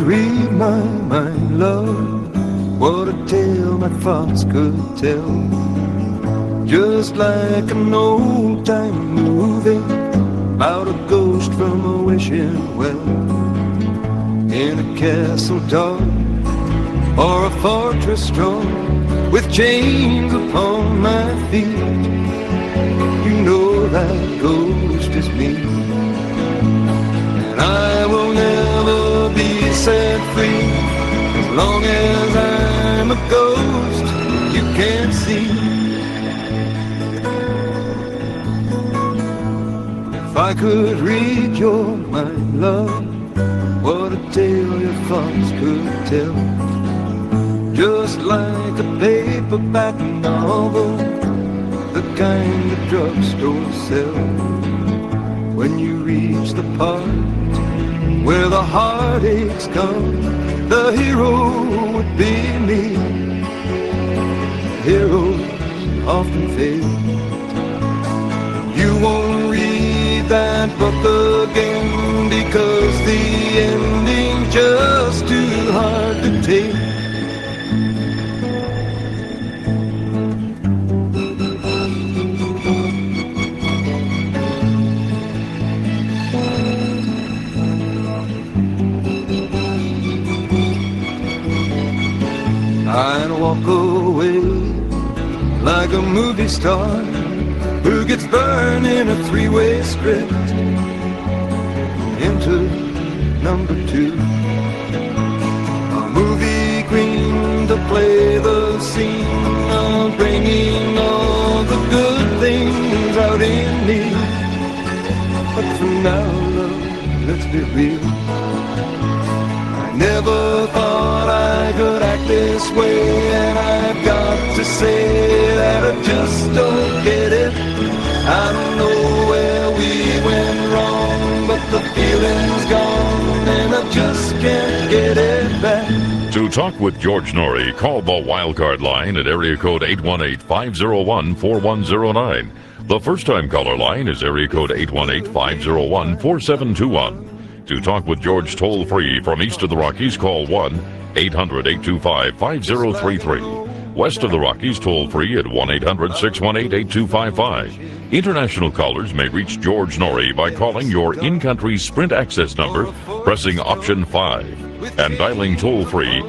read my mind, love, what a tale my thoughts could tell. Just like an old-time movie about a ghost from a wishing well, in a castle dark or a fortress strong, with chains upon my feet. You know that ghost is me, and I will never be set free as long as I'm a ghost you can't see. If I could read your mind, love, what a tale your thoughts could tell. Just like a paperback novel, the kind the drugstore sells. When you reach the part where the heartaches come, the hero would be me. Heroes often fail. You won't read that book again because the ending's just too hard to take. I'd walk away like a movie star who gets burned in a three-way script into number 2. A movie queen to play the scene of bringing all the good things out in me. But for now, love, let's be real, I never thought I could act this way, and I've got to say that I just don't get it. I don't know where we went wrong, but the feeling's gone, and I just can't get it back. To talk with George Noory, call the Wildcard line at area code 818-501-4109. The first-time caller line is area code 818-501-4721. To talk with George toll-free from east of the Rockies, call 1-800-825-5033. West of the Rockies, toll-free at 1-800-618-8255. International callers may reach George Noory by calling your in-country Sprint access number, pressing option 5, and dialing toll-free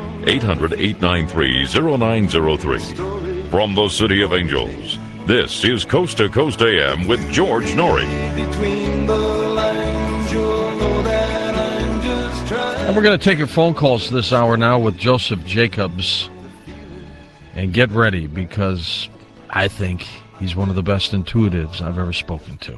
800-893-0903. From the City of Angels, this is Coast to Coast AM with George Noory. Between the lines, you'll know that I'm just trying. And we're going to take your phone calls this hour now with Joseph Jacobs. And get ready, because I think he's one of the best intuitives I've ever spoken to.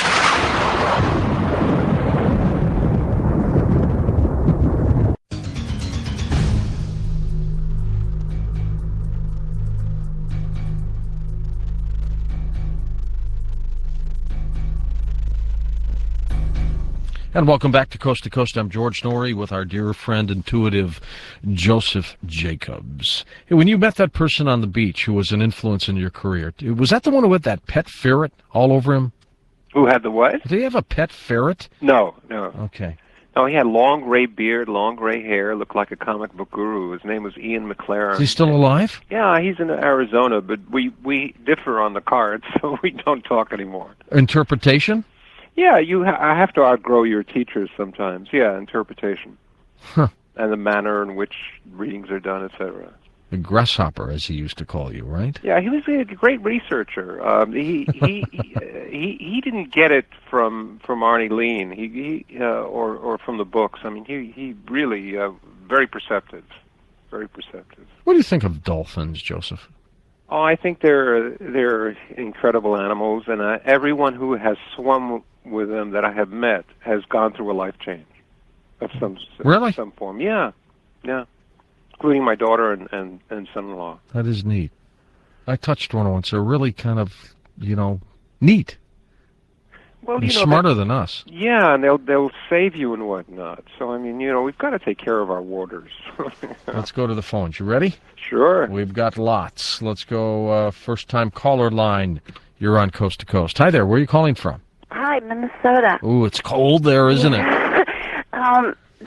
And welcome back to Coast. I'm George Noory with our dear friend, intuitive Joseph Jacobs. Hey, when you met that person on the beach who was an influence in your career, was that the one who had that pet ferret all over him? Who had the what? Did he have a pet ferret? No. Okay. No, he had long gray beard, long gray hair, looked like a comic book guru. His name was Ian McLaren. Is he still alive? Yeah, he's in Arizona, but we differ on the cards, so we don't talk anymore. Interpretation? Yeah, I have to outgrow your teachers sometimes. Yeah, interpretation. Huh. And the manner in which readings are done, etc. The grasshopper, as he used to call you, right? Yeah, he was a great researcher. He didn't get it from Arnie Lean, or from the books. I mean, he really very perceptive, very perceptive. What do you think of dolphins, Joseph? Oh, I think they're incredible animals, and everyone who has swum with them that I have met has gone through a life change of some form. Yeah, including my daughter and son-in-law. That is neat. I touched one once. They're really kind of, neat. Well, They're smarter than us. Yeah, and they'll save you and whatnot. So I mean, we've got to take care of our waters. Let's go to the phones. You ready? Sure. We've got lots. Let's go first-time caller line. You're on Coast to Coast. Hi there. Where are you calling from? Hi, Minnesota. Ooh, it's cold there, isn't it?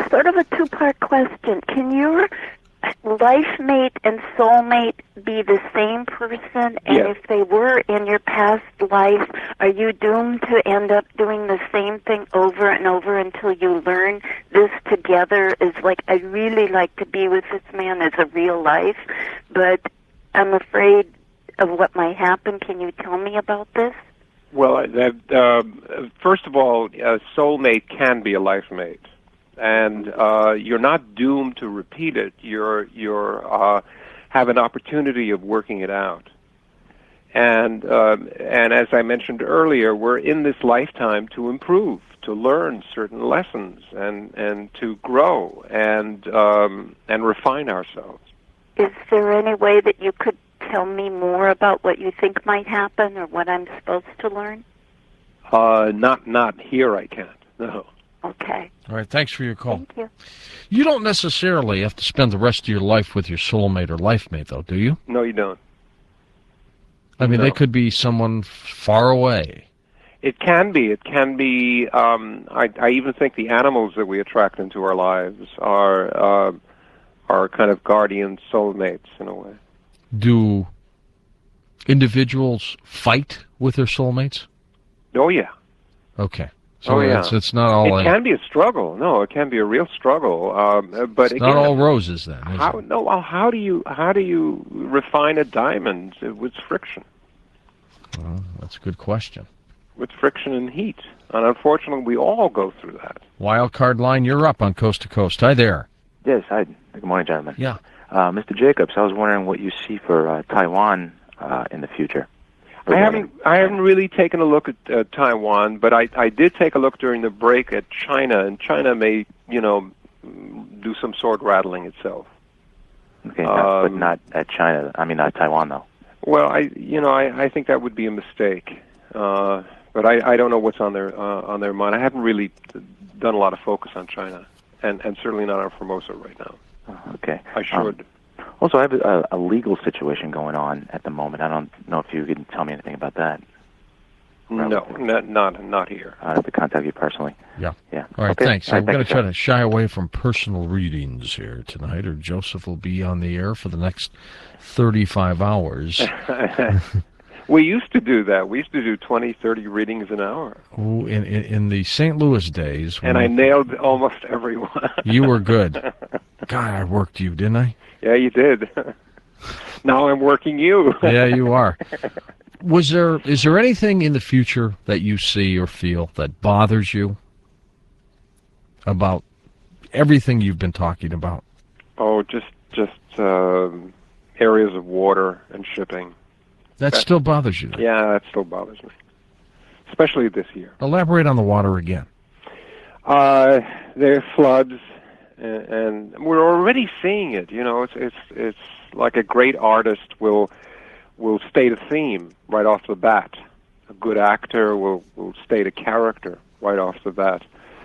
sort of a two-part question. Can your life mate and soulmate be the same person? And Yes. if they were in your past life, are you doomed to end up doing the same thing over and over until you learn this together is like, I really like to be with this man as a real life, but I'm afraid of what might happen. Can you tell me about this? Well, first of all, a soulmate can be a life mate. And you're not doomed to repeat it. You're have an opportunity of working it out. And as I mentioned earlier, we're in this lifetime to improve, to learn certain lessons, and to grow and refine ourselves. Is there any way that you could tell me more about what you think might happen or what I'm supposed to learn? Not here. I can't. No. Okay. All right, thanks for your call. Thank you. You don't necessarily have to spend the rest of your life with your soulmate or life mate, though, do you? No, you don't. I mean, No. they could be someone far away. It can be. It can be. I even think the animals that we attract into our lives are kind of guardian soulmates in a way. Do individuals fight with their soulmates? Oh yeah. Okay. So yeah. it's not all It can be a struggle. No, it can be a real struggle. But it's again, not all roses then. Is how it? no? Well, how do you refine a diamond with friction? Well, that's a good question. With friction and heat, and unfortunately, we all go through that. Wild card line, you're up on Coast to Coast. Hi there. Yes, hi. Good morning, gentlemen. Yeah. Mr. Jacobs, I was wondering what you see for Taiwan in the future. I haven't really taken a look at Taiwan, but I did take a look during the break at China, and China may, do some sword rattling itself. Okay, but not at China. I mean, not Taiwan, though. Well, I think that would be a mistake, but I don't know what's on their mind. I haven't really done a lot of focus on China, and certainly not on Formosa right now. Okay. I should. Also, I have a legal situation going on at the moment. I don't know if you can tell me anything about that. No, not here. I have to contact you personally. Yeah. Yeah. All right, Okay. thanks. All right, I'm going to thank you, try to shy away from personal readings here tonight, or Joseph will be on the air for the next 35 hours. We used to do that. We used to do 20, 30 readings an hour. Ooh, in the St. Louis days. And I nailed almost everyone. You were good. God, I worked you, didn't I? Yeah, you did. Now I'm working you. Yeah, you are. Is there anything in the future that you see or feel that bothers you about everything you've been talking about? Oh, just areas of water and shipping. That still bothers you? Yeah, that still bothers me, especially this year. Elaborate on the water again. There are floods, and we're already seeing it. It's like a great artist will state a theme right off the bat. A good actor will state a character right off the bat.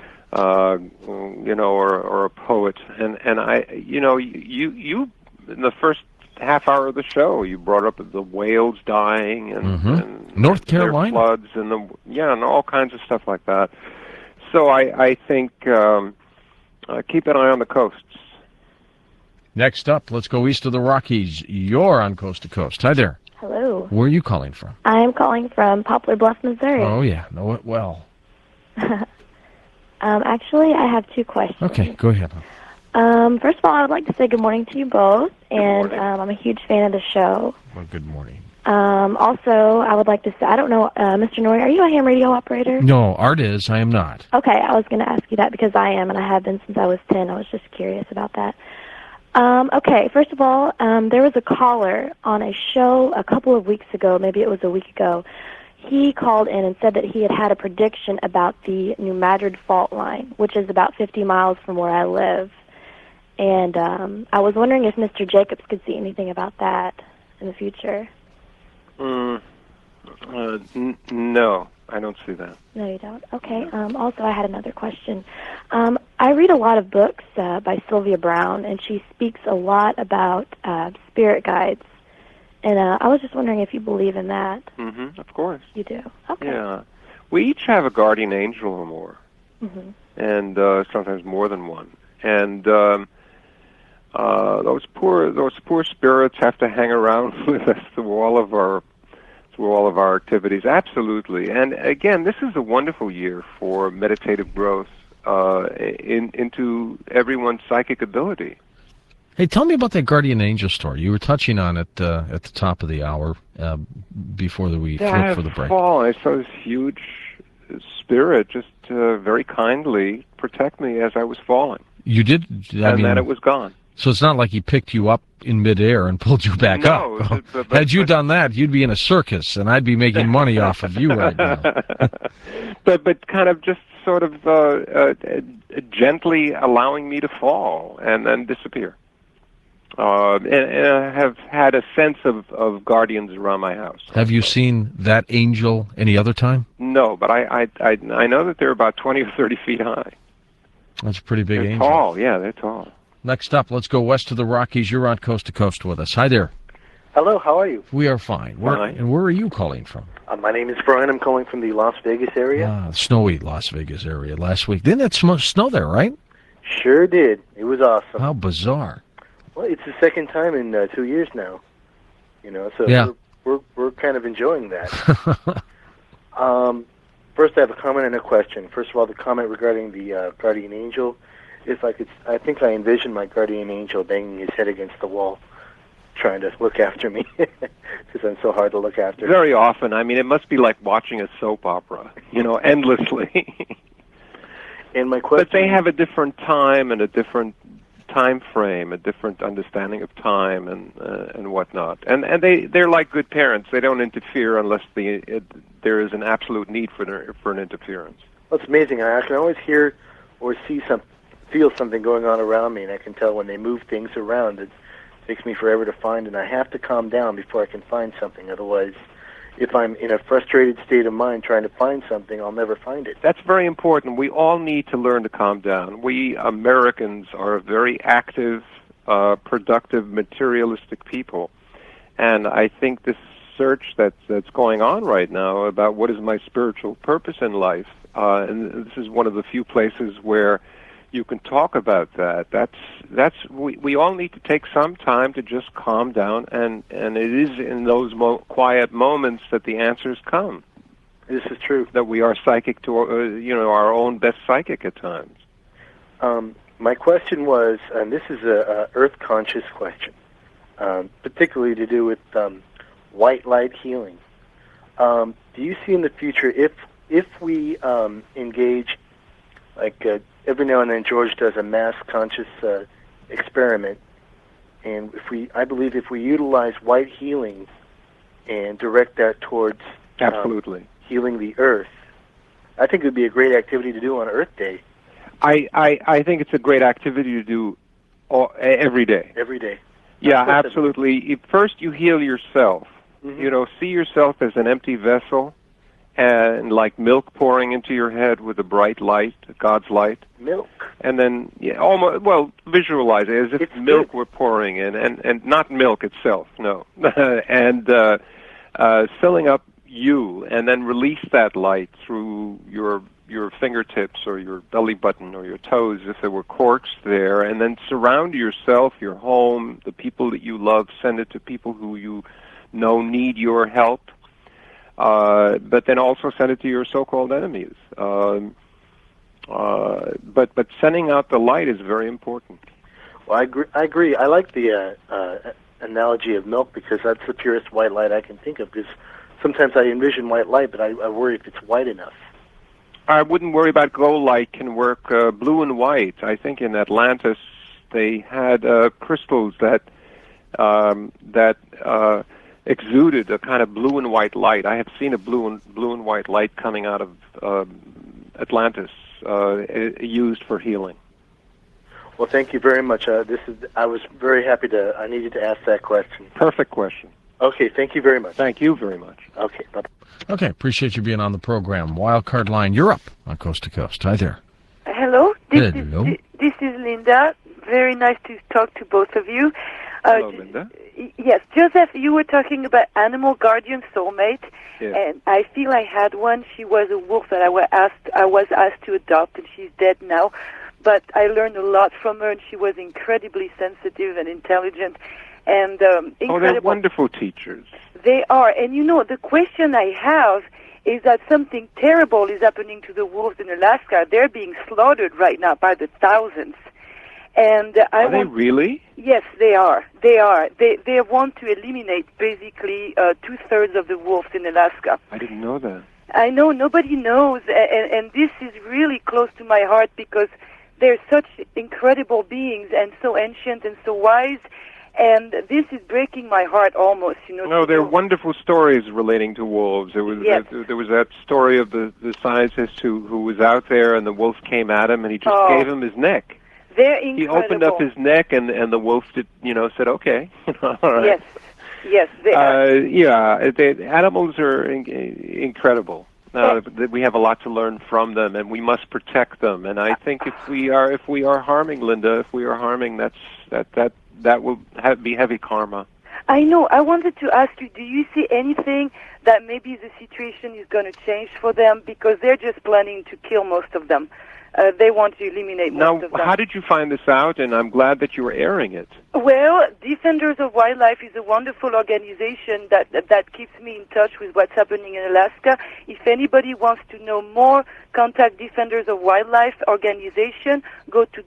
Or a poet, and I, you in the first half hour of the show, you brought up the whales dying and North Carolina their floods and all kinds of stuff like that. So I think keep an eye on the coasts. Next up, let's go east of the Rockies. You're on Coast to Coast. Hi there. Hello. Where are you calling from? I'm calling from Poplar Bluff, Missouri. Oh yeah, know it well. Actually, I have two questions. Okay, go ahead. First of all, I would like to say good morning to you both, and I'm a huge fan of the show. Well, good morning. Also, I would like to say, I don't know, Mr. Norrie, are you a ham radio operator? No, Art is. I am not. Okay, I was going to ask you that because I am, and I have been since I was 10. I was just curious about that. Okay, first of all, there was a caller on a show a couple of weeks ago, maybe it was a week ago. He called in and said that he had a prediction about the New Madrid fault line, which is about 50 miles from where I live. And I was wondering if Mr. Jacobs could see anything about that in the future. No, I don't see that. No, you don't? Okay. Also, I had another question. I read a lot of books by Sylvia Browne, and she speaks a lot about spirit guides. And I was just wondering if you believe in that. Mm-hmm, of course. You do? Okay. Yeah. We each have a guardian angel or more, Mm-hmm. and sometimes more than one. and those poor spirits have to hang around with us through all of our activities. Absolutely. And again, this is a wonderful year for meditative growth into everyone's psychic ability. Hey, tell me about that guardian angel story. You were touching on it at the top of the hour before we flipped for the break. I saw this huge spirit just very kindly protect me as I was falling. You did? And then it was gone. So it's not like he picked you up in midair and pulled you back up. Had you done that, you'd be in a circus, and I'd be making money off of you right now. but kind of just sort of gently allowing me to fall and then disappear. And I have had a sense of guardians around my house. Have you seen that angel any other time? No, but I know that they're about 20 or 30 feet high. That's a pretty big angel. They're tall, yeah, they're tall. Next up, let's go west of the Rockies. You're on Coast to Coast with us. Hi there. Hello, how are you? We are fine. And where are you calling from? My name is Brian. I'm calling from the Las Vegas area. Snowy Las Vegas area last week. Didn't it snow there, right? Sure did. It was awesome. How bizarre. Well, it's the second time in 2 years now. So yeah. we're kind of enjoying that. First, I have a comment and a question. First of all, the comment regarding the guardian angel. I think I envision my guardian angel banging his head against the wall, trying to look after me, because I'm so hard to look after. Very often. I mean, it must be like watching a soap opera, endlessly. And my question. But they have a different time and a different time frame, a different understanding of time and whatnot. And they're like good parents. They don't interfere unless there is an absolute need for an interference. Well, it's amazing. I can always hear or feel something going on around me, and I can tell when they move things around. It takes me forever to find, and I have to calm down before I can find something. Otherwise, if I'm in a frustrated state of mind trying to find something, I'll never find it. That's very important. We all need to learn to calm down. We Americans are very active, productive, materialistic people. And I think this search that's going on right now about what is my spiritual purpose in life, and this is one of the few places where you can talk about that. We all need to take some time to just calm down, and it is in those quiet moments that the answers come. This is true. That we are psychic to our own best psychic at times. My question was, and this is a earth conscious question, particularly to do with white light healing. Do you see in the future if we engage, like every now and then George does a mass conscious experiment, and I believe if we utilize white healing and direct that towards absolutely healing the earth, I think it would be a great activity to do on Earth Day. I think it's a great activity to do every day. Every day. Yeah, absolutely. First, you heal yourself. Mm-hmm. See yourself as an empty vessel, and like milk pouring into your head with a bright light, God's light. Milk. And then, visualize it as if milk were pouring in, and not milk itself, no. And filling up you, and then release that light through your fingertips or your belly button or your toes if there were corks there, and then surround yourself, your home, the people that you love, send it to people who you know need your help. But then also send it to your so-called enemies. But sending out the light is very important. Well, I agree. I like the analogy of milk because that's the purest white light I can think of. Because sometimes I envision white light, but I worry if it's white enough. I wouldn't worry about gold light. Can work blue and white. I think in Atlantis they had crystals that exuded a kind of blue and white light. I have seen a blue and white light coming out of Atlantis, used for healing. Well, thank you very much. I was very happy I needed to ask that question. Perfect question. Okay, thank you very much. Thank you very much. Okay, bye-bye. Okay, appreciate you being on the program. Wildcard line, you're up on Coast to Coast. Hi there. Hello. Hello. This is Linda. Very nice to talk to both of you. Hello, Linda. Yes, Joseph, you were talking about animal guardian soulmate, yes. And I feel I had one. She was a wolf that I was asked to adopt, and she's dead now. but I learned a lot from her, and she was incredibly sensitive and intelligent, and incredible. Oh, they're wonderful teachers. They are, and the question I have is that something terrible is happening to the wolves in Alaska. They're being slaughtered right now by the thousands. And are they really? Yes, they are. They are. They want to eliminate basically 2/3 of the wolves in Alaska. I didn't know that. I know, nobody knows, and this is really close to my heart because they're such incredible beings and so ancient and so wise, and this is breaking my heart almost. No, there are wonderful stories relating to wolves. There was that story of the scientist who was out there and the wolf came at him and he just gave him his neck. They're incredible. He opened up his neck and the wolf did, said okay. All right. Yes, they are. Animals are incredible. We have a lot to learn from them, and we must protect them. And I think if we are harming, Linda, if we are harming, that will be heavy karma. I know. I wanted to ask you: do you see anything that maybe the situation is going to change for them because they're just planning to kill most of them? They want to eliminate most of them. Now, how did you find this out? And I'm glad that you were airing it. Well, Defenders of Wildlife is a wonderful organization that keeps me in touch with what's happening in Alaska. If anybody wants to know more, contact Defenders of Wildlife organization. Go to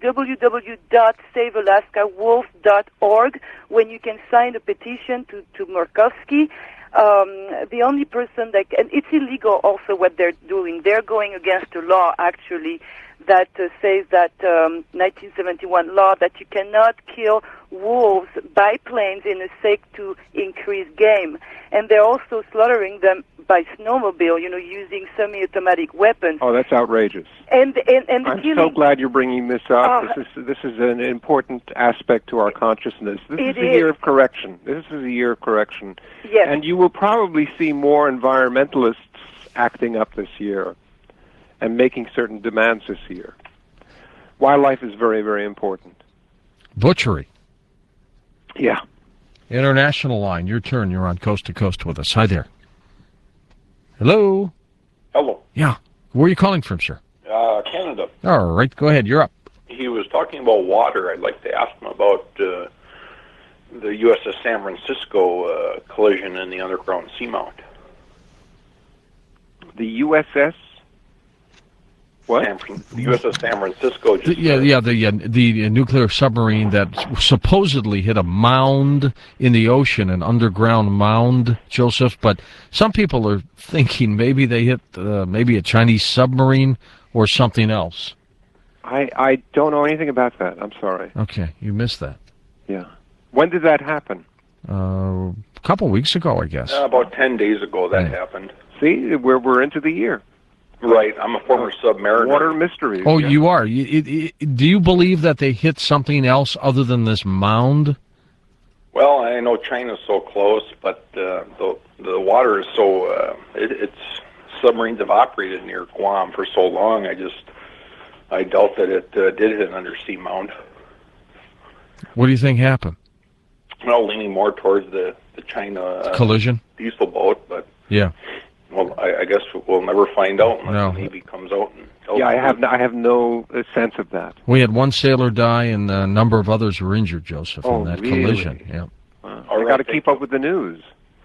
www.savealaskawolf.org when you can sign a petition to Murkowski. The only person and it's illegal also what they're doing. They're going against a law, actually, that says that 1971 law that you cannot kill wolves by planes in a sake to increase game. And they're also slaughtering them by snowmobile, using semi-automatic weapons. Oh, that's outrageous. And I'm so glad you're bringing this up. This is an important aspect to our consciousness. This is a year of correction. This is a year of correction. Yes. And you will probably see more environmentalists acting up this year and making certain demands this year. Wildlife is very, very important. Butchery. Yeah. International line, your turn. You're on Coast to Coast with us. Hi there. Hello. Hello. Yeah. Where are you calling from, sir? Canada. All right. Go ahead. You're up. He was talking about water. I'd like to ask him about the USS San Francisco collision in the underground seamount. The USS? What? The USS San Francisco. The nuclear submarine that supposedly hit a mound in the ocean, an underground mound, Joseph. But some people are thinking maybe they hit maybe a Chinese submarine or something else. I don't know anything about that. I'm sorry. Okay, you missed that. Yeah. When did that happen? A couple weeks ago, I guess. About 10 days ago that happened. See, we're into the year. Right, I'm a former submariner. Water mysteries. Oh, yeah. You are. Do you believe that they hit something else other than this mound? Well, I know China's so close, but the water is so... it's submarines have operated near Guam for so long. I doubt that it did hit an undersea mound. What do you think happened? Well, leaning more towards the China collision diesel boat, but yeah. Well, I guess we'll never find out unless the Navy comes out and tells us. I have no sense of that. We had one sailor die, and a number of others were injured, Joseph, in that collision. Yeah. I got to keep up with the news,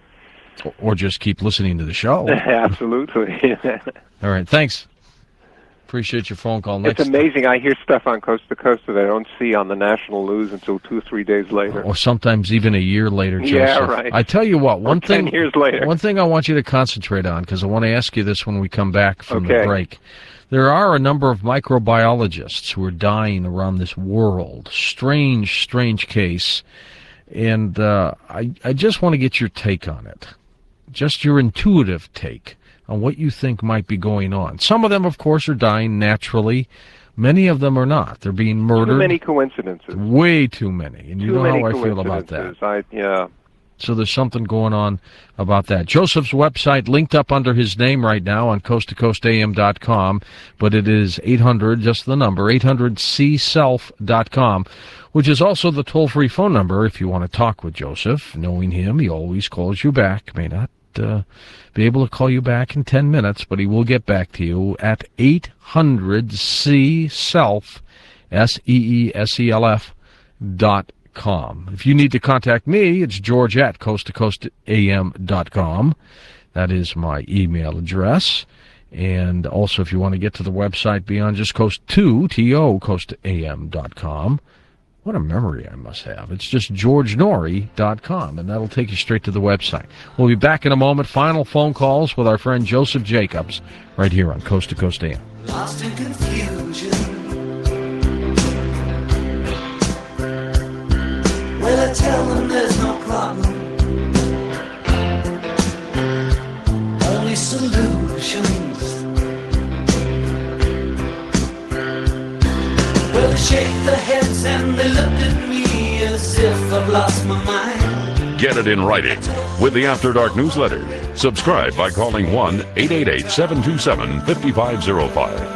or just keep listening to the show. Absolutely. All right. Thanks. Appreciate your phone call. It's amazing. I hear stuff on Coast to Coast that I don't see on the national news until 2 or 3 days later. Or sometimes even a year later, Joseph. Yeah, right. I tell you what, 10 years later. One thing I want you to concentrate on, because I want to ask you this when we come back from the break. There are a number of microbiologists who are dying around this world. Strange, strange case. And I just want to get your take on it. Just your intuitive take on what you think might be going on. Some of them, of course, are dying naturally. Many of them are not. They're being murdered. Too many coincidences. Way too many. And you know how I feel about that. Yeah. So there's something going on about that. Joseph's website linked up under his name right now on coasttocoastam.com, but it is 800, just the number, 800cself.com, which is also the toll-free phone number if you want to talk with Joseph. Knowing him, he always calls you back. May not be able to call you back in 10 minutes, but he will get back to you at 800-C-SELF, SEESELF.com. If you need to contact me, it's George at coasttocoastam.com. That is my email address. And also, if you want to get to the website Beyond Just Coast 2, T-O, coasttoam.com. What a memory I must have. It's just georgenorrie.com, and that'll take you straight to the website. We'll be back in a moment. Final phone calls with our friend Joseph Jacobs right here on Coast to Coast AM. Lost in confusion. Well, I tell them there's no problem, only solutions. Well, they shake their heads and they look at me as if I've lost my mind. Get it in writing with the After Dark newsletter. Subscribe by calling 1-888-727-5505.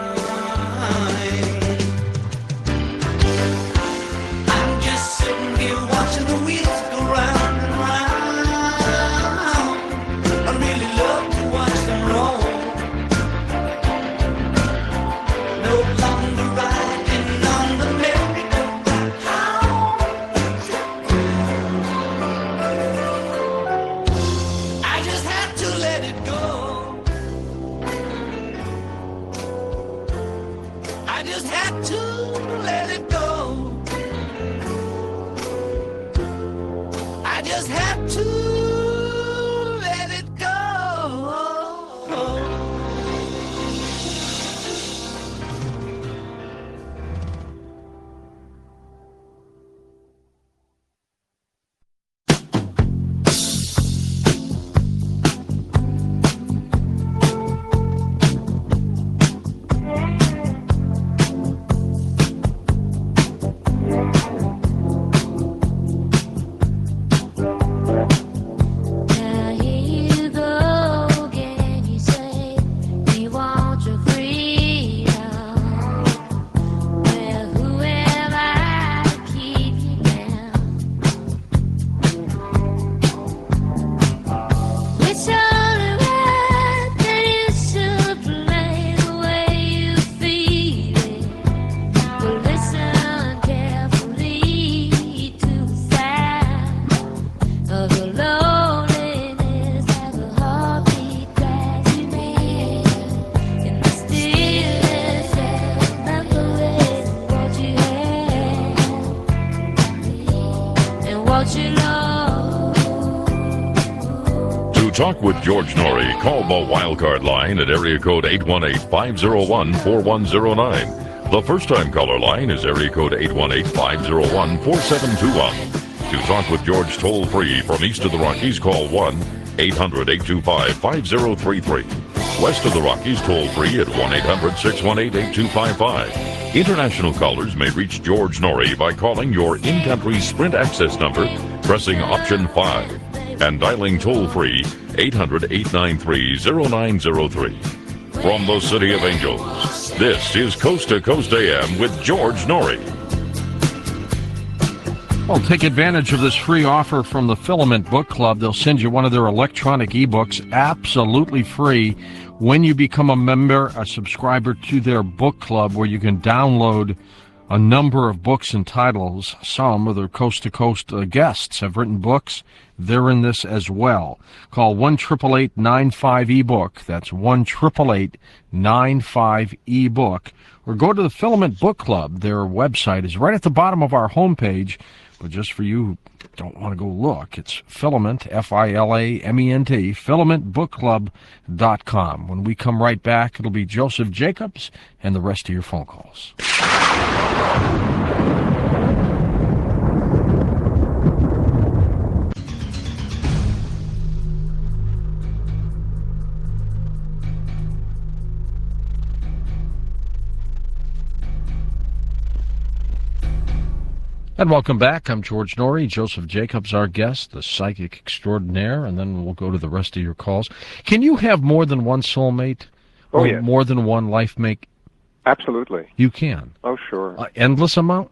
I'm just sitting here watching the wheels go round and round. I really love to watch them roll. No longer riding on the merry-go-round. I just had to let it go. I just had to let it go. I just had to let it go. Now here you go again. You say you want your freedom. Well, who am I to keep you down? It's only right that you should play the way you feel it. But listen carefully to the sound of the loneliness as the heartbeat drags you near. In the stillness remembering what you had and what you lost. To talk with George Norrie, call the Wildcard line at area code 818-501-4109. The first-time caller line is area code 818-501-4721. To talk with George toll-free from east of the Rockies, call 1-800-825-5033. West of the Rockies, toll-free at 1-800-618-8255. International callers may reach George Norrie by calling your in-country Sprint access number, pressing option 5, and dialing toll-free 800-893-0903. From the City of Angels, this is Coast to Coast AM with George Norrie. Well, take advantage of this free offer from the Filament Book Club. They'll send you one of their electronic ebooks absolutely free when you become a member, a subscriber to their book club, where you can download a number of books and titles. Some of their coast-to-coast guests have written books. They're in this as well. Call 1-888-95-EBOOK. That's 1-888-95-EBOOK. Or go to the Filament Book Club. Their website is right at the bottom of our homepage. But just for you who don't want to go look, it's Filament, Filament, filamentbookclub.com. When we come right back, it'll be Joseph Jacobs and the rest of your phone calls. And welcome back. I'm George Norrie. Joseph Jacobs, our guest, the psychic extraordinaire, and then we'll go to the rest of your calls. Can you have more than one soulmate? Oh, or yeah. more than one life mate? Absolutely. You can. Oh, sure. Endless amount?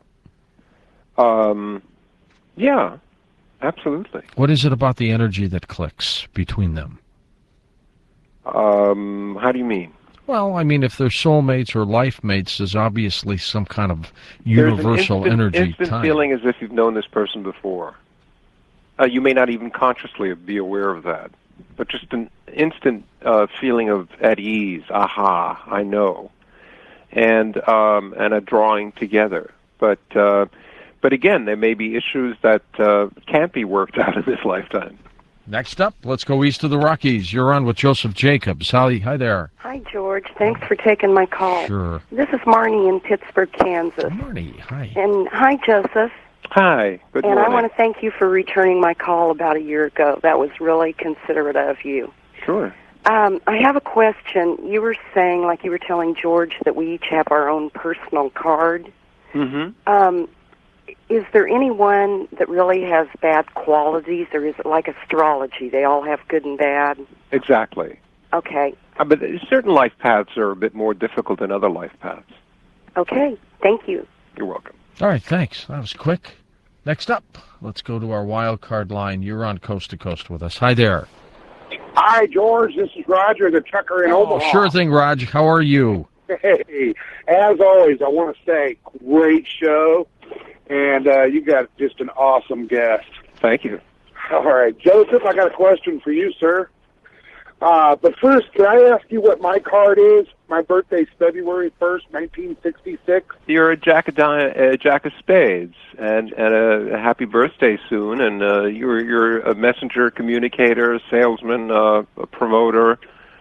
Yeah, absolutely. What is it about the energy that clicks between them? How do you mean? Well, I mean, if they're soulmates or life mates, there's obviously some kind of universal There's an energy instant time. feeling as if you've known this person before. You may not even consciously be aware of that, but just an instant feeling of at ease. Aha, I know, and a drawing together. But again, there may be issues that can't be worked out in this lifetime. Next up, let's go east of the Rockies. You're on with Joseph Jacobs. Hi there. Hi, George. Thanks for taking my call. Sure. This is Marnie in Pittsburgh, Kansas. Marnie, hi. And hi, Joseph. Hi. Good and morning. I want to thank you for returning my call about a year ago. That was really considerate of you. Sure. I have a question. You were saying, like you were telling George, that we each have our own personal card. Mm-hmm. Is there anyone that really has bad qualities, or is it like astrology? They all have good and bad? Exactly. Okay. But certain life paths are a bit more difficult than other life paths. Okay. Thank you. You're welcome. All right, thanks. That was quick. Next up, let's go to our wild card line. You're on Coast to Coast with us. Hi there. Hi, George. This is Roger, the trucker in Omaha. Sure thing, Raj. How are you? Hey, as always, I want to say, great show, and you got just an awesome guest. Thank you. All right, Joseph, I got a question for you, sir. But first, can I ask you what my card is? My birthday's February 1st, 1966. You're a jack of spades, and a happy birthday soon. And you're a messenger, communicator, salesman, a promoter,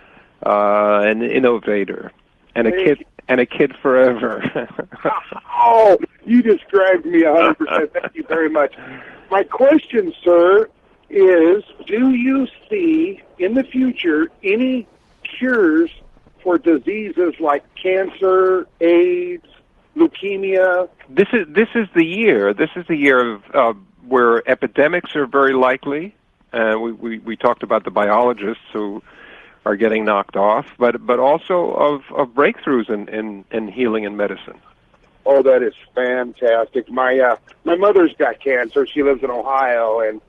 an innovator, and a kid forever. Oh, you described me 100%. Thank you very much. My question, sir, is do you see in the future any cures for diseases like cancer, AIDS, leukemia? This is the year. This is the year of where epidemics are very likely. We talked about the biologists who are getting knocked off, but also of breakthroughs in healing and medicine. Oh, that is fantastic. My mother's got cancer. She lives in Ohio, and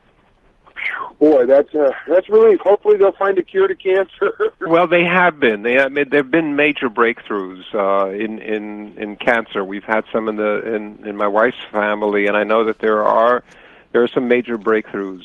boy, that's relief. Hopefully, they'll find a cure to cancer. Well, they have been. There've been major breakthroughs in cancer. We've had some in my wife's family, and I know that there are some major breakthroughs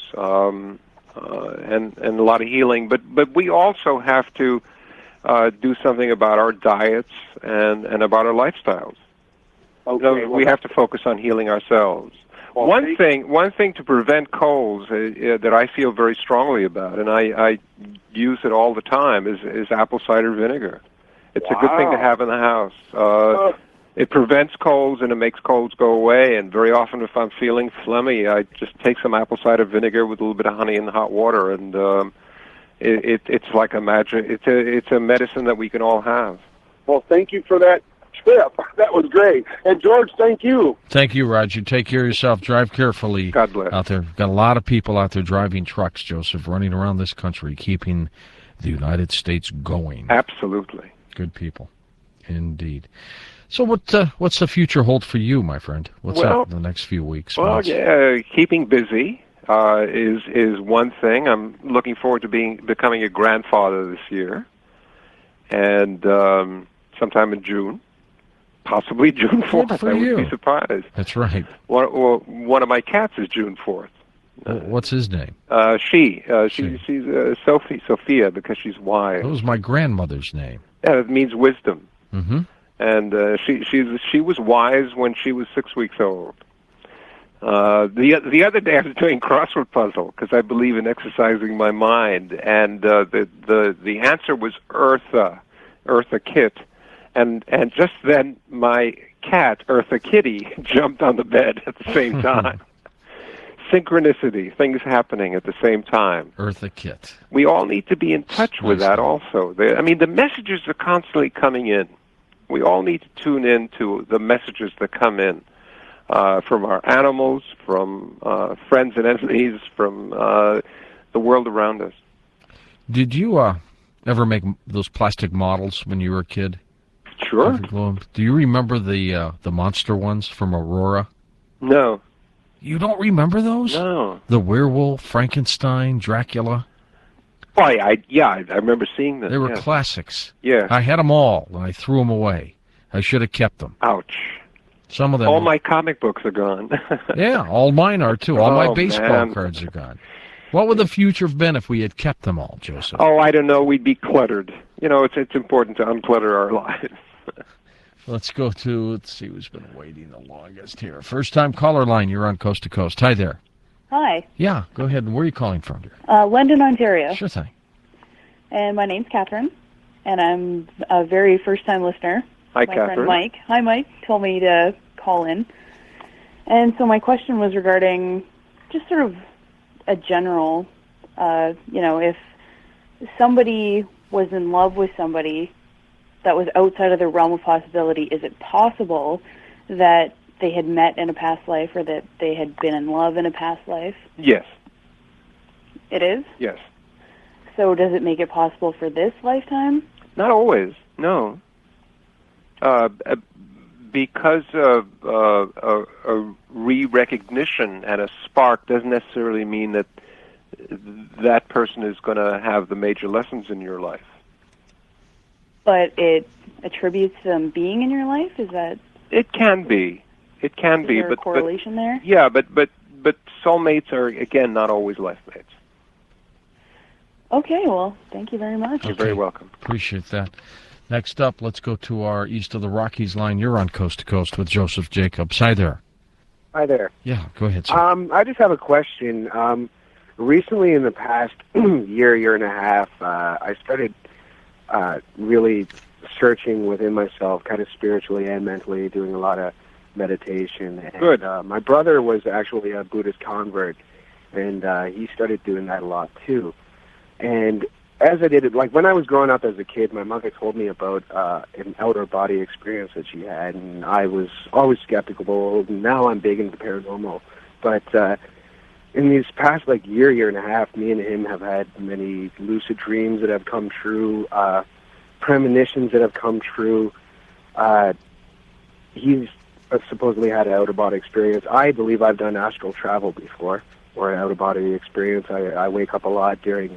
and a lot of healing. But we also have to do something about our diets and about our lifestyles. Okay, we have to focus on healing ourselves. Well, One thing to prevent colds that I feel very strongly about, and I use it all the time, is apple cider vinegar. It's a good thing to have in the house. It prevents colds and it makes colds go away. And very often, if I'm feeling phlegmy, I just take some apple cider vinegar with a little bit of honey and hot water, and it's like a magic. It's a medicine that we can all have. Well, thank you for that tip. That was great. And George, thank you. Thank you, Roger. Take care of yourself. Drive carefully. God bless. Out there. Got a lot of people out there driving trucks, Joseph, running around this country, keeping the United States going. Absolutely. Good people. Indeed. So what's the future hold for you, my friend? What's up in the next few weeks? Well, keeping busy is one thing. I'm looking forward to becoming a grandfather this year, and sometime in June. Possibly June 4th. I would be surprised. That's right. One of my cats is June 4th. What's his name? She's Sophia, because she's wise. That was my grandmother's name. Yeah, it means wisdom. Mm-hmm. And she was wise when she was 6 weeks old. The other day I was doing crossword puzzle because I believe in exercising my mind, and the answer was Eartha Kitt. And just then, my cat, Eartha Kitty, jumped on the bed at the same time. Synchronicity, things happening at the same time. Eartha Kitt. We all need to be in touch with that also. The messages are constantly coming in. We all need to tune in to the messages that come in from our animals, from friends and enemies, from the world around us. Did you ever make those plastic models when you were a kid? Sure. Do you remember the monster ones from Aurora? No. You don't remember those? No. The werewolf, Frankenstein, Dracula. Oh, I remember seeing them. They were yes. classics. Yeah. I had them all, and I threw them away. I should have kept them. Ouch. Some of them. All my comic books are gone. Yeah, all mine are too. All my Oh, baseball man. cards are gone. What would the future have been if we had kept them all, Joseph? Oh, I don't know. We'd be cluttered. You know, it's important to unclutter our lives. Let's see who's been waiting the longest here. First time caller line, you're on Coast to Coast. Hi there. Hi, Yeah, go ahead. And where are you calling from, dear? London, Ontario. Sure thing. And my name's Catherine, and I'm a very first-time listener. Hi, my Catherine. friend Mike. Hi, Mike. Told me to call in. And so my question was regarding just sort of a general, if somebody was in love with somebody that was outside of the realm of possibility, is it possible that they had met in a past life or that they had been in love in a past life? Yes. It is? Yes. So does it make it possible for this lifetime? Not always. No. Because of a re-recognition and a spark doesn't necessarily mean that that person is going to have the major lessons in your life. But it attributes them being in your life? Is that... It can be. It can Is be. there a correlation there? Yeah, but soulmates are, again, not always life mates. Okay, well, thank you very much. You're very welcome. Appreciate that. Next up, let's go to our East of the Rockies line. You're on Coast to Coast with Joseph Jacobs. Hi there. Hi there. Yeah, go ahead, sir. I just have a question. Recently, in the past year and a half, I started really searching within myself, kind of spiritually and mentally, doing a lot of meditation. And, Good. My brother was actually a Buddhist convert, and he started doing that a lot too. And as I did it, like when I was growing up as a kid, my mother told me about an outer body experience that she had, and I was always skeptical. Now I'm big into paranormal, but in these past year and a half, me and him have had many lucid dreams that have come true, premonitions that have come true. He's supposedly had an outer body experience. I believe I've done astral travel before, or an outer body experience. I wake up a lot during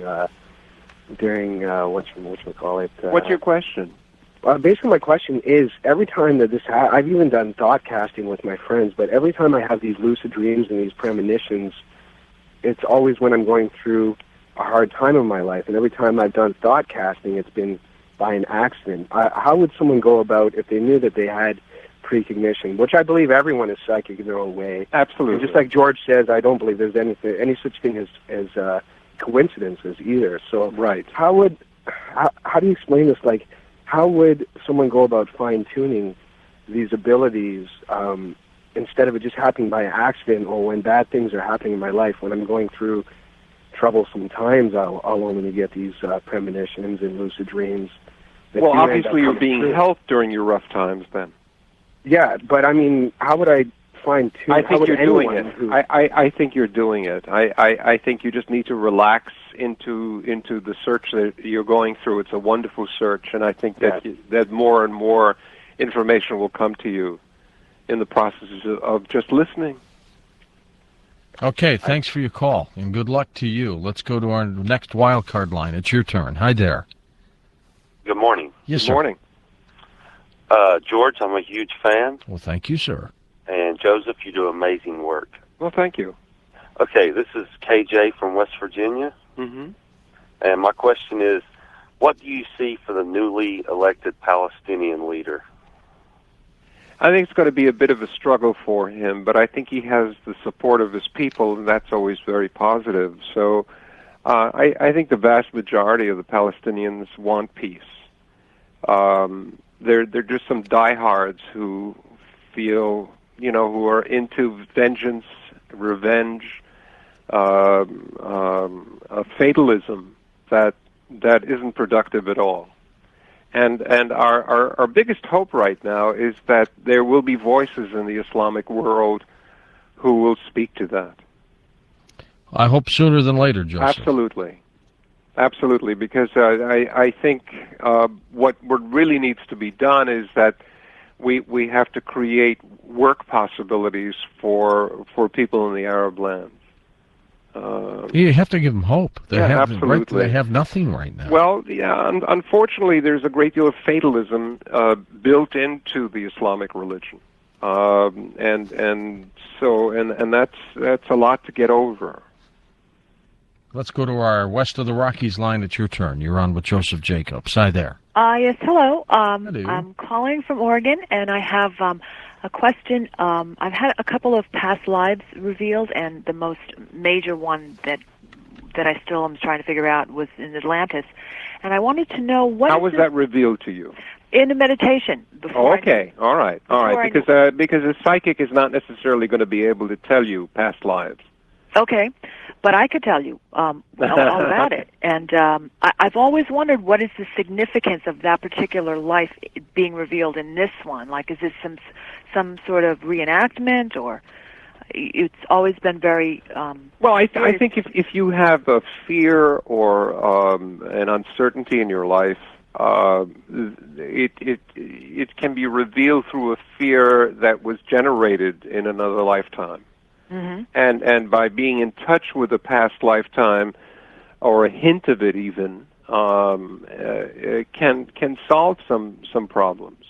whatchamacallit. What's your question? Basically, my question is, every time that this I've even done thought casting with my friends, but every time I have these lucid dreams and these premonitions, it's always when I'm going through a hard time in my life. And every time I've done thought casting, it's been by an accident. How would someone go about if they knew that they had precognition, which I believe everyone is psychic in their own way? Absolutely. And just like George says, I don't believe there's any such thing as coincidences either. So right. How do you explain this? Like, how would someone go about fine-tuning these abilities instead of it just happening by accident, or when bad things are happening in my life, when I'm going through troublesome times, I'll only get these premonitions and lucid dreams. Well, obviously you're being helped during your rough times then. Yeah, but I mean, how would I fine-tune? I think you're doing it. I think you're doing it. I think you just need to relax into the search that you're going through. It's a wonderful search, and I think that more and more information will come to you in the process of just listening. Okay, thanks for your call, and good luck to you. Let's go to our next wild card line. It's your turn. Hi there. Good morning. Yes, Good sir. morning. George, I'm a huge fan. Well, thank you, sir. And Joseph, you do amazing work. Well, thank you. Okay, this is KJ from West Virginia. Mm-hmm. And my question is, what do you see for the newly elected Palestinian leader? I think it's going to be a bit of a struggle for him, but I think he has the support of his people, and that's always very positive. So I think the vast majority of the Palestinians want peace. They're just some diehards who feel, who are into vengeance, revenge, fatalism that isn't productive at all. And our biggest hope right now is that there will be voices in the Islamic world who will speak to that. I hope sooner than later, Joseph. Absolutely, because I think what really needs to be done is that we have to create work possibilities for people in the Arab lands. You have to give them hope. They have absolutely. They have nothing right now. Well, yeah. Unfortunately, there's a great deal of fatalism built into the Islamic religion, and that's a lot to get over. Let's go to our West of the Rockies line. It's your turn. You're on with Joseph Jacobs. Hi there. Yes, hello. Hello. I'm calling from Oregon, and I have a question. I've had a couple of past lives revealed, and the most major one that I still am trying to figure out was in Atlantis. And I wanted to know what... How was that revealed to you? In a meditation. Before okay. All right. Because a psychic is not necessarily going to be able to tell you past lives. Okay, but I could tell you all about it. And I've always wondered what is the significance of that particular life being revealed in this one. Like, is this some sort of reenactment, or it's always been very... well, I think if you have a fear or an uncertainty in your life, it can be revealed through a fear that was generated in another lifetime. Mm-hmm. And by being in touch with a past lifetime, or a hint of it even, it can solve some problems.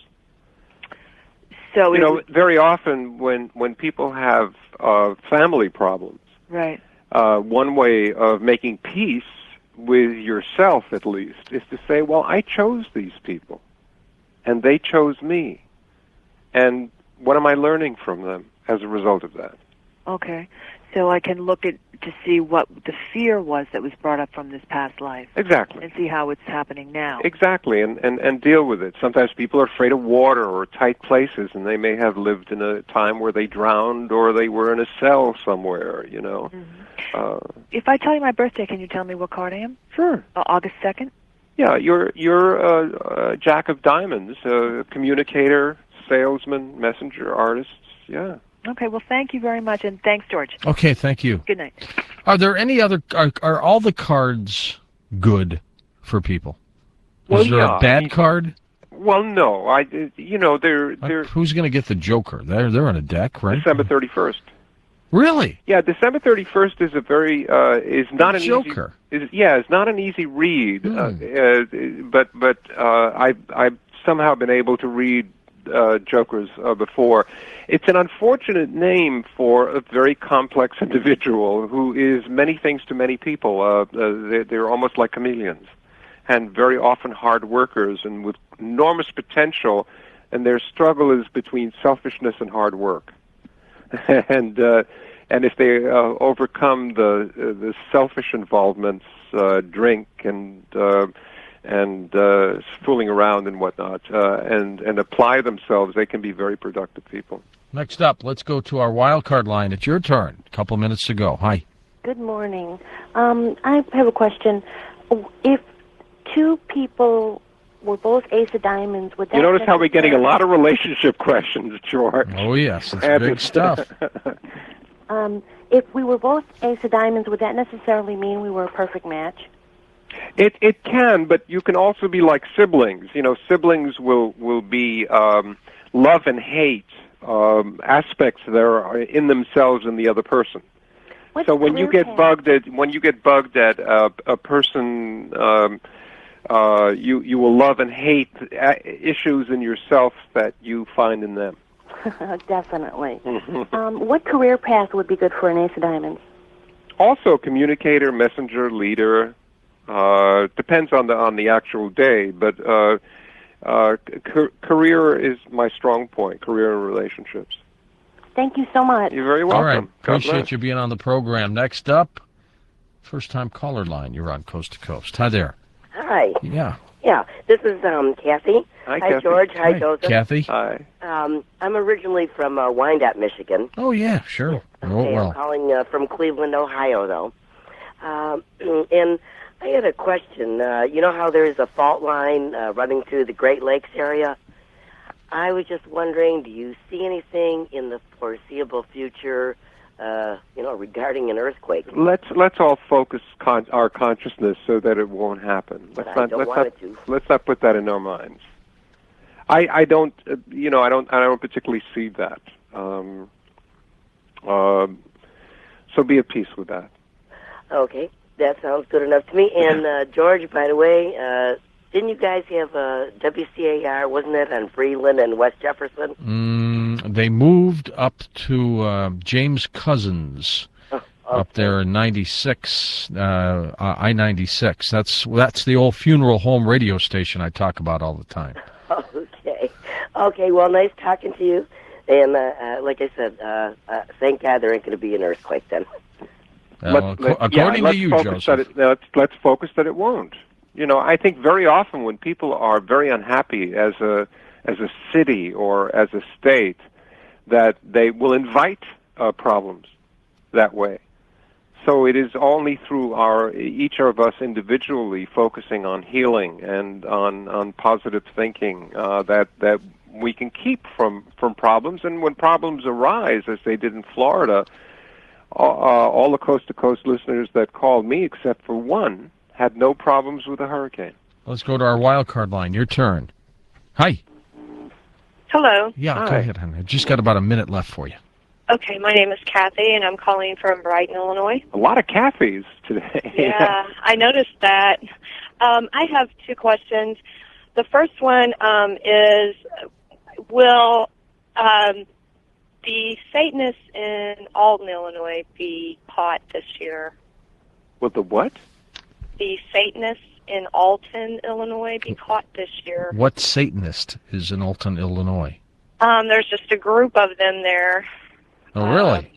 So very often when people have family problems, right, one way of making peace with yourself, at least, is to say, well, I chose these people, and they chose me, and what am I learning from them as a result of that? Okay, so I can look to see what the fear was that was brought up from this past life. Exactly. And see how it's happening now. Exactly, and deal with it. Sometimes people are afraid of water or tight places, and they may have lived in a time where they drowned or they were in a cell somewhere, Mm-hmm. If I tell you my birthday, can you tell me what card I am? Sure. August 2nd? Yeah, you're Jack of Diamonds, communicator, salesman, messenger, artist, yeah. Okay, well, thank you very much, and thanks, George. Okay, thank you. Good night. Are there any other... Are all the cards good for people? Well, is there a bad card? Well, no. They're who's going to get the Joker? They're on a deck, right? December 31st. Really? Yeah, December 31st is a very is not an Joker. It's not an easy read. But I've somehow been able to read Jokers before. It's an unfortunate name for a very complex individual who is many things to many people. They're almost like chameleons, and very often hard workers and with enormous potential, and their struggle is between selfishness and hard work. And if they overcome the selfish involvements, drink and fooling around and whatnot, and apply themselves, they can be very productive people. Next up, let's go to our wild card line. It's your turn. A couple minutes to go. Hi. Good morning. I have a question. If two people were both Ace of Diamonds, would that... You notice how we're getting a lot of relationship questions, George. Oh, yes. It's big stuff. If we were both Ace of Diamonds, would that necessarily mean we were a perfect match? It can, but you can also be like siblings. Siblings will be love and hate aspects that are in themselves in the other person. So when you get bugged at a person, you will love and hate issues in yourself that you find in them. Definitely. What career path would be good for an Ace of Diamonds? Also, communicator, messenger, leader. Depends on the actual day, but career is my strong point. Career and relationships. Thank you so much. You're very welcome. All right. God Appreciate bless. you being on the program. Next up, first-time caller line. You're on Coast to Coast. Hi there. Hi. Yeah. Yeah, this is Kathy. Hi, Hi, Kathy. George. Hi, Joseph. Kathy. Hi. I'm originally from Wyandotte, Michigan. Oh, yeah, sure. Oh, Okay, well. I'm calling from Cleveland, Ohio, though. And I had a question. You know how there's a fault line running through the Great Lakes area? I was just wondering, do you see anything in the foreseeable future, regarding an earthquake? Let's all focus our consciousness so that it won't happen. Let's not put that in our minds. I don't particularly see that. So be at peace with that. Okay, that sounds good enough to me. And George, by the way, didn't you guys have WCAR? Wasn't it on Freeland and West Jefferson? They moved up to James Cousins. Up there in 96, I-96. That's the old funeral home radio station I talk about all the time. Okay, well, nice talking to you. And like I said, thank God there ain't going to be an earthquake then. According to you, Joseph. Let's focus that it won't. You know, I think very often when people are very unhappy as a city or as a state, that they will invite problems that way. So it is only through each of us individually focusing on healing and on positive thinking that we can keep from problems. And when problems arise, as they did in Florida, all the coast-to-coast listeners that called me, except for one, had no problems with the hurricane. Let's go to our wild card line. Your turn. Hi. Hello. Yeah, Hi. Go ahead, honey. I've just got about a minute left for you. Okay, my name is Kathy, and I'm calling from Brighton, Illinois. A lot of Kathys today. Yeah, I noticed that. I have two questions. The first one is, will the Satanists in Alton, Illinois be caught this year? With the what? The Satanists in Alton, Illinois be caught this year. What Satanist is in Alton, Illinois? There's just a group of them there. Oh, really?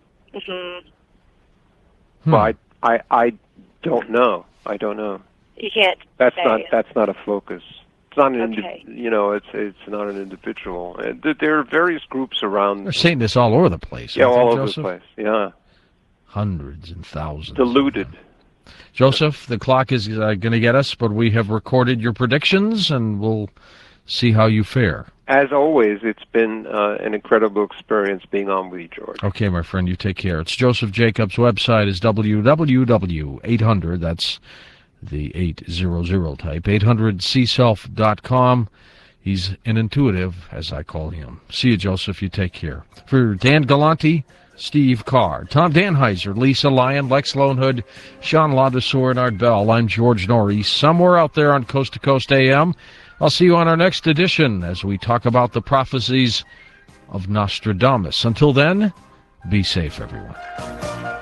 Well, I don't know. I don't know. You can't. That's say. not a focus. It's not an Okay. it's not an individual. There are various groups around. There's Satanists all over the place. Yeah, aren't all there, over Joseph? the place. Yeah, hundreds and thousands. Deluded. Joseph, the clock is going to get us, but we have recorded your predictions, and we'll see how you fare. As always, it's been an incredible experience being on with you, George. Okay, my friend, you take care. It's Joseph Jacobs' website is www.800, that's the 800 type, 800cself.com. He's an intuitive, as I call him. See you, Joseph. You take care. For Dan Galante, Steve Carr, Tom Danheiser, Lisa Lyon, Lex Lonehood, Sean Ladesseur, and Art Bell, I'm George Norrie, somewhere out there on Coast to Coast AM. I'll see you on our next edition as we talk about the prophecies of Nostradamus. Until then, be safe, everyone.